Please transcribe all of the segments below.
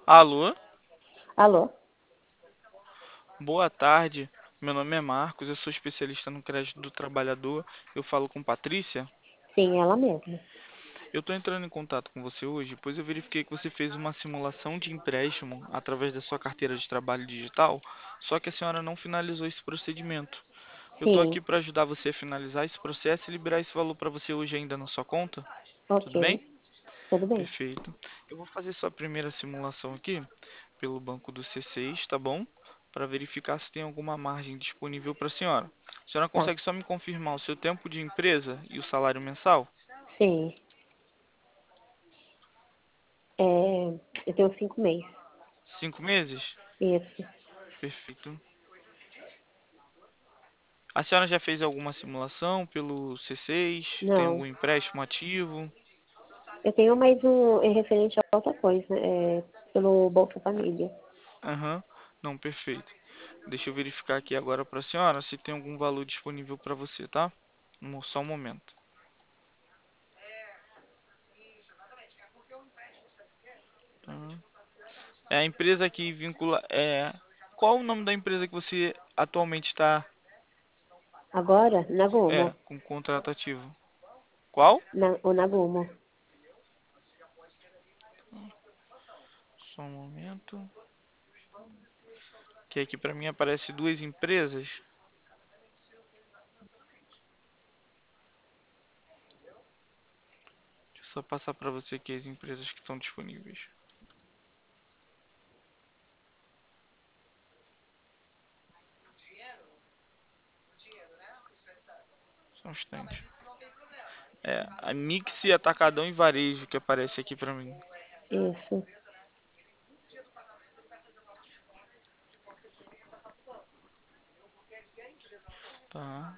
Alô, Alô? boa tarde. Meu nome é Marcos, eu sou especialista no crédito do trabalhador. Eu falo com Patrícia. Sim, ela mesma. Eu estou entrando em contato com você hoje, pois eu verifiquei que você fez uma simulação de empréstimo através da sua carteira de trabalho digital, só que a senhora não finalizou esse procedimento. Eu estou Sim, aqui para ajudar você a finalizar esse processo e liberar esse valor para você hoje ainda na sua conta. ok, Tudo bem? tudo bem. Perfeito. Eu vou fazer sua primeira simulação aqui pelo banco do C6, tá bom? Para verificar se tem alguma margem disponível para a senhora. A senhora Tá. consegue só me confirmar o seu tempo de empresa e o salário mensal? Sim, eu tenho 5 meses. 5 meses? Isso. Perfeito. A senhora já fez alguma simulação pelo C6? Tem Não, algum empréstimo ativo? eu tenho mais um referente a outra coisa, pelo Bolsa Família. Aham. Não, perfeito. Deixa eu verificar aqui agora para a senhora se tem algum valor disponível para você, tá? Só um momento. Tá. É a empresa que vincula. Qual o nome da empresa que você atualmente está Agora, na Goma. com contrato ativo? Qual? Na Goma. Só um momento. Que aqui para mim aparece duas empresas. Deixa eu só passar para você aqui as empresas que estão disponíveis. Só um instante. A Mix Atacadão e Varejo que aparece aqui para mim. Isso. Tá.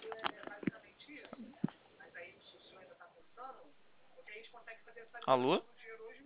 Alô?